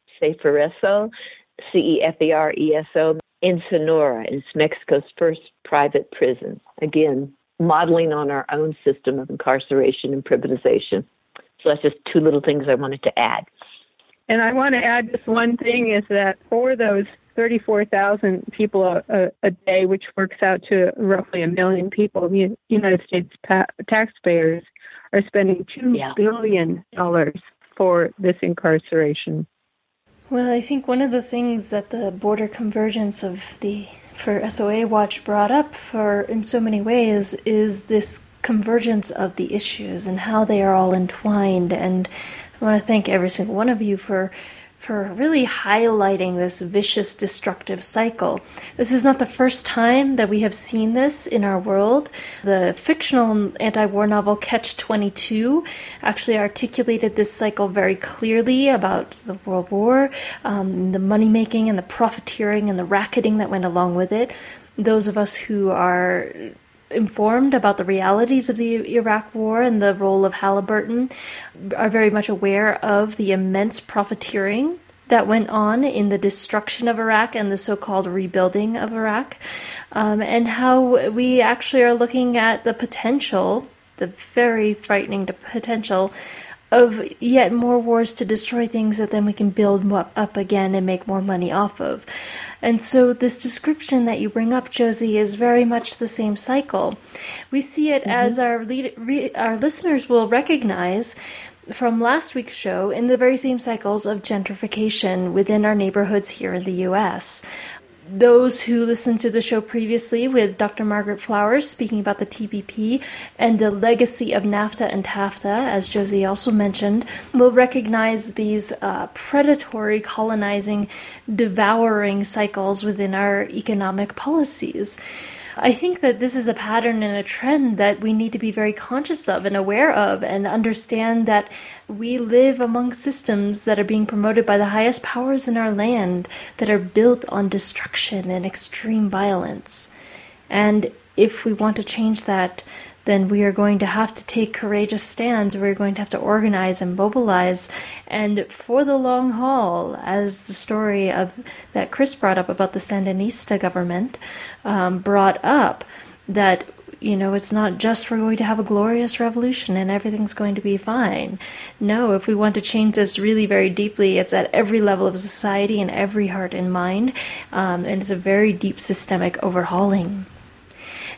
Ceferezo, C E F E R E S O, in Sonora. It's Mexico's first private prison. Again, modeling on our own system of incarceration and privatization. So that's just two little things I wanted to add. And I want to add just one thing is that for those thirty-four thousand people a, a, a day, which works out to roughly a million people, the United States pa- taxpayers are spending two yeah. billion dollars for this incarceration. Well, I think one of the things that the border convergence of the for S O A Watch brought up for in so many ways is this convergence of the issues and how they are all entwined. And I want to thank every single one of you for for really highlighting this vicious, destructive cycle. This is not the first time that we have seen this in our world. The fictional anti-war novel Catch twenty-two actually articulated this cycle very clearly about the World War, um, the money-making and the profiteering and the racketing that went along with it. Those of us who are informed about the realities of the Iraq War and the role of Halliburton are very much aware of the immense profiteering that went on in the destruction of Iraq and the so-called rebuilding of Iraq, um, and how we actually are looking at the potential, the very frightening potential of yet more wars to destroy things that then we can build up again and make more money off of. And so this description that you bring up, Josie, is very much the same cycle. We see it mm-hmm. as our lead, re, our listeners will recognize from last week's show in the very same cycles of gentrification within our neighborhoods here in the U S Those who listened to the show previously with Doctor Margaret Flowers speaking about the T P P and the legacy of NAFTA and TAFTA, as Josie also mentioned, will recognize these uh, predatory, colonizing, devouring cycles within our economic policies. I think that this is a pattern and a trend that we need to be very conscious of and aware of and understand that we live among systems that are being promoted by the highest powers in our land that are built on destruction and extreme violence. And if we want to change that, then we are going to have to take courageous stands. We're going to have to organize and mobilize. And for the long haul, as the story of that Chris brought up about the Sandinista government um, brought up, that, you know, it's not just we're going to have a glorious revolution and everything's going to be fine. No, if we want to change this really very deeply, it's at every level of society and every heart and mind. Um, and it's a very deep systemic overhauling.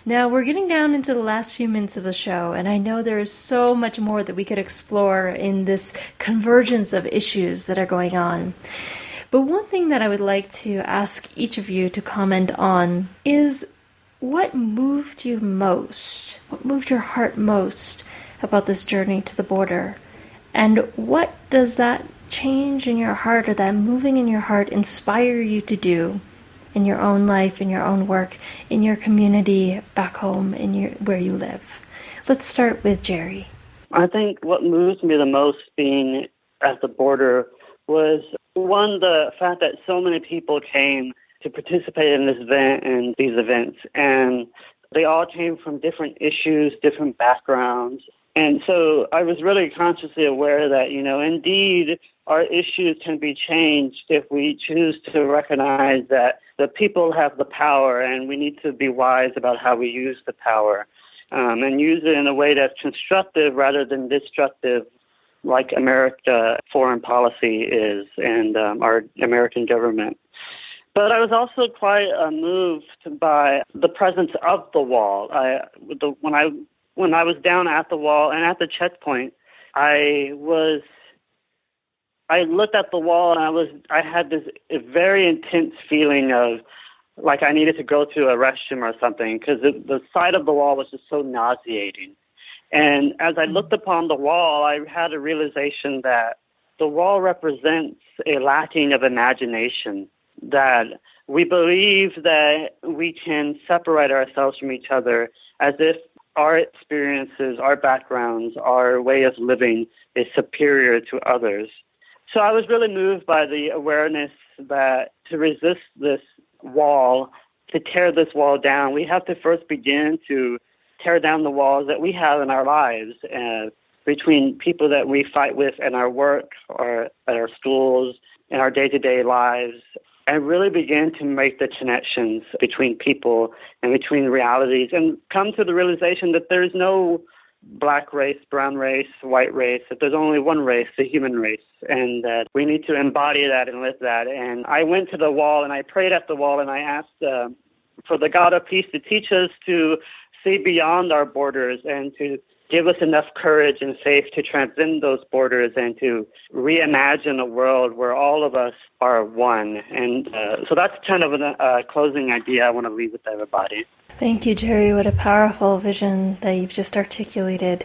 Now, we're getting down into the last few minutes of the show, and I know there is so much more that we could explore in this convergence of issues that are going on. But one thing that I would like to ask each of you to comment on is what moved you most? What moved your heart most about this journey to the border? And what does that change in your heart or that moving in your heart inspire you to do in your own life, in your own work, in your community, back home, in your where you live? Let's start with Jerry. I think what moves me the most being at the border was, one, the fact that so many people came to participate in this event and these events, and they all came from different issues, different backgrounds. And so I was really consciously aware that, you know, indeed, our issues can be changed if we choose to recognize that the people have the power, and we need to be wise about how we use the power, um, and use it in a way that's constructive rather than destructive, like America foreign policy is, and um, our American government. But I was also quite uh, moved by the presence of the wall. I, the, when I when I was down at the wall and at the checkpoint, I was I looked at the wall and I was I had this very intense feeling of like I needed to go to a restroom or something, because the side of the wall was just so nauseating. And as I looked upon the wall, I had a realization that the wall represents a lacking of imagination, that we believe that we can separate ourselves from each other as if our experiences, our backgrounds, our way of living is superior to others. So I was really moved by the awareness that to resist this wall, to tear this wall down, we have to first begin to tear down the walls that we have in our lives, uh, between people that we fight with in our work or at our schools, in our day-to-day lives, and really begin to make the connections between people and between realities, and come to the realization that there's no black race, brown race, white race, that there's only one race, the human race, and that we need to embody that and live that. And I went to the wall and I prayed at the wall and I asked uh, for the God of peace to teach us to see beyond our borders and to give us enough courage and faith to transcend those borders and to reimagine a world where all of us are one. And uh, so that's kind of a uh, closing idea I want to leave with everybody. Thank you, Jerry. What a powerful vision that you've just articulated.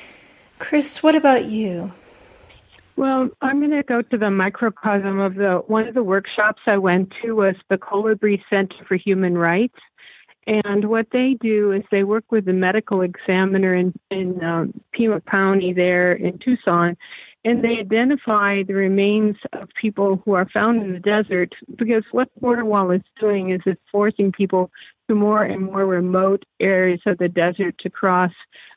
Chris, what about you? Well, I'm going to go to the microcosm of the one of the workshops I went to was the Colibri Center for Human Rights. And what they do is they work with the medical examiner in, in um, Pima County there in Tucson, and they identify the remains of people who are found in the desert, because what Border Wall is doing is it's forcing people to more and more remote areas of the desert to cross.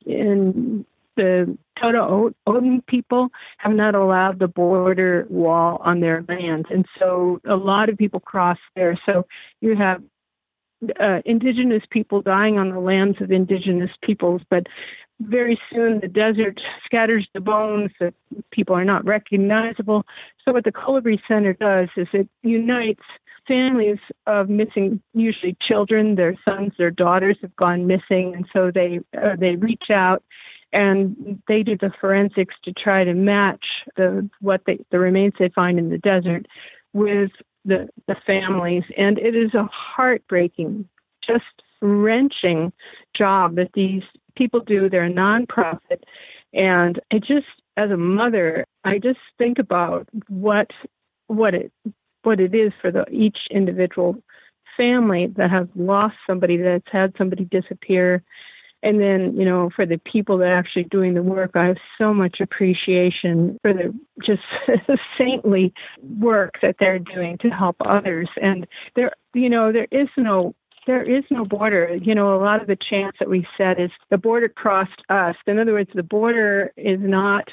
And the Toda Odin people have not allowed the border wall on their lands, and so a lot of people cross there. So you have Uh, indigenous people dying on the lands of indigenous peoples, but very soon the desert scatters the bones, that people are not recognizable. So what the Colibri Center does is it unites families of missing, usually children, their sons, their daughters have gone missing, and so they uh, they reach out and they do the forensics to try to match the what they, the remains they find in the desert with The, the families, and it is a heartbreaking, just wrenching job that these people do. They're a nonprofit, and I just, as a mother, I just think about what what it what it is for the each individual family that has lost somebody, that's had somebody disappear. And then, you know, for the people that are actually doing the work, I have so much appreciation for the just saintly work that they're doing to help others. And there, you know, there is no, there is no border. You know, a lot of the chants that we said is the border crossed us. In other words, the border is not,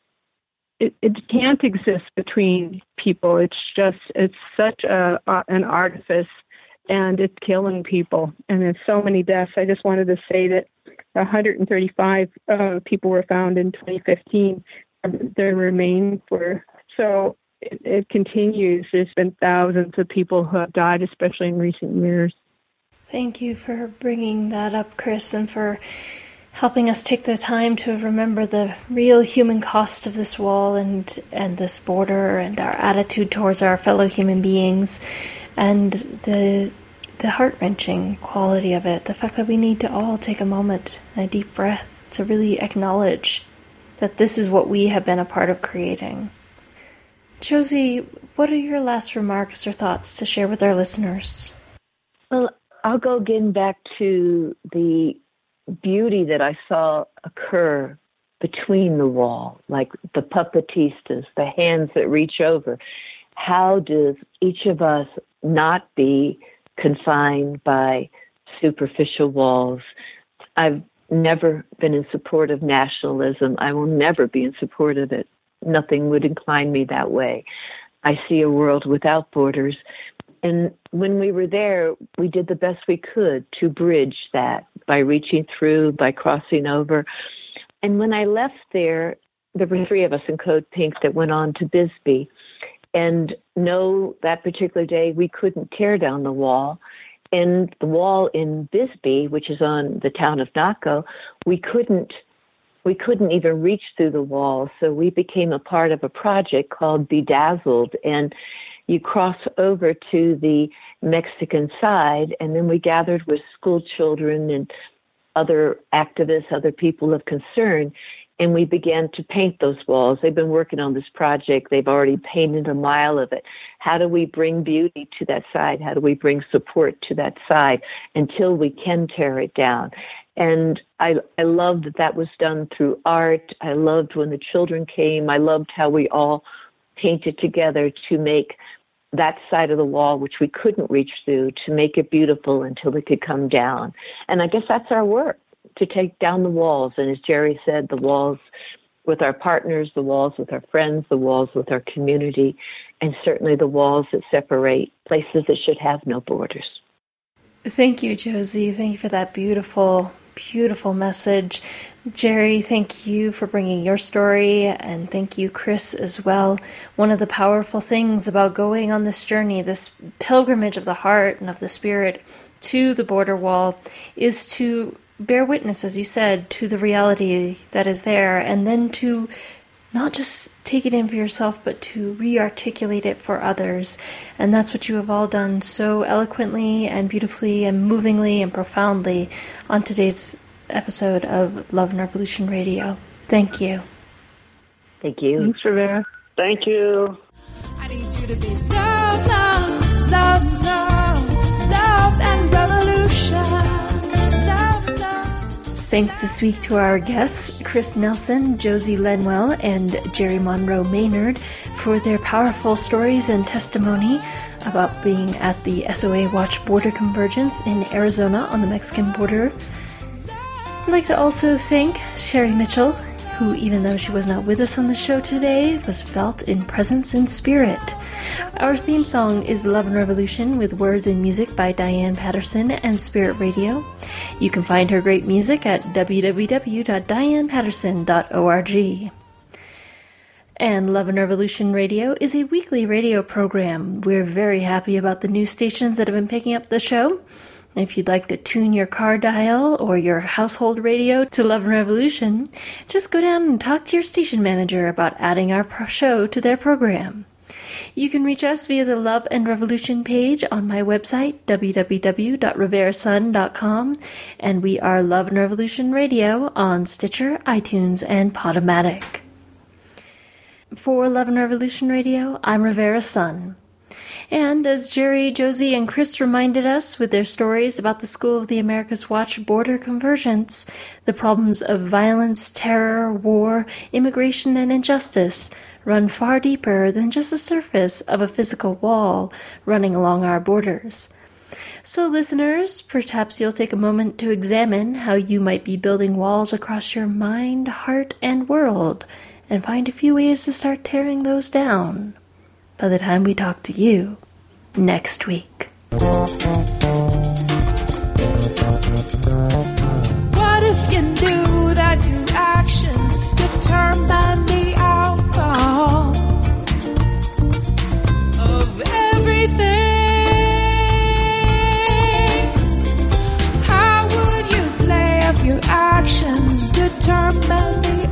it, it can't exist between people. It's just, it's such a, an artifice. And it's killing people. And there's so many deaths. I just wanted to say that one hundred thirty-five uh, people were found in twenty fifteen. Their remains were. So it, it continues. There's been thousands of people who have died, especially in recent years. Thank you for bringing that up, Chris, and for helping us take the time to remember the real human cost of this wall and, and this border and our attitude towards our fellow human beings and the the heart-wrenching quality of it, the fact that we need to all take a moment and a deep breath to really acknowledge that this is what we have been a part of creating. Josie, what are your last remarks or thoughts to share with our listeners? Well, I'll go again back to the beauty that I saw occur between the wall, like the puppetistas, the hands that reach over. How does each of us not be confined by superficial walls? I've never been in support of nationalism. I will never be in support of it. Nothing would incline me that way. I see a world without borders. And when we were there, we did the best we could to bridge that by reaching through, by crossing over. And when I left there, there were three of us in Code Pink that went on to Bisbee. And no, that particular day, we couldn't tear down the wall. And the wall in Bisbee, which is on the town of Naco, we couldn't we couldn't even reach through the wall. So we became a part of a project called Bedazzled. And you cross over to the Mexican side, and then we gathered with school children and other activists, other people of concern, and we began to paint those walls. They've been working on this project. They've already painted a mile of it. How do we bring beauty to that side? How do we bring support to that side until we can tear it down? And I, I loved that that was done through art. I loved when the children came. I loved how we all painted together to make that side of the wall, which we couldn't reach through, to make it beautiful until it could come down. And I guess that's our work, to take down the walls. And as Jerry said, the walls with our partners, the walls with our friends, the walls with our community, and certainly the walls that separate places that should have no borders. Thank you, Josie. Thank you for that beautiful, beautiful message. Jerry, thank you for bringing your story, and thank you, Chris, as well. One of the powerful things about going on this journey, this pilgrimage of the heart and of the spirit to the border wall, is to bear witness, as you said, to the reality that is there, and then to not just take it in for yourself, but to re-articulate it for others. And that's what you have all done so eloquently and beautifully and movingly and profoundly on today's episode of Love and Revolution Radio. Thank you. Thank you. Thanks, Rivera. Thank you. I need you to be love, love, love, love, love and revolution. Love, love. Thanks this week to our guests, Chris Nelson, Josie Lenwell, and Jerry Monroe Maynard, for their powerful stories and testimony about being at the S O A Watch Border Convergence in Arizona on the Mexican border. I'd like to also thank Sherry Mitchell, who, even though she was not with us on the show today, was felt in presence and spirit. Our theme song is Love and Revolution, with words and music by Diane Patterson and Spirit Radio. You can find her great music at w w w dot diane patterson dot org. And Love and Revolution Radio is a weekly radio program. We're very happy about the new stations that have been picking up the show. If you'd like to tune your car dial or your household radio to Love and Revolution, just go down and talk to your station manager about adding our show to their program. You can reach us via the Love and Revolution page on my website, w w w dot rivera sun dot com, and we are Love and Revolution Radio on Stitcher, iTunes, and Podomatic. For Love and Revolution Radio, I'm Rivera Sun. And as Jerry, Josie, and Chris reminded us with their stories about the School of the Americas Watch border convergence, the problems of violence, terror, war, immigration, and injustice run far deeper than just the surface of a physical wall running along our borders. So listeners, perhaps you'll take a moment to examine how you might be building walls across your mind, heart, and world, and find a few ways to start tearing those down by the time we talk to you next week. What if you knew that your actions determine the outcome of everything? return, baby.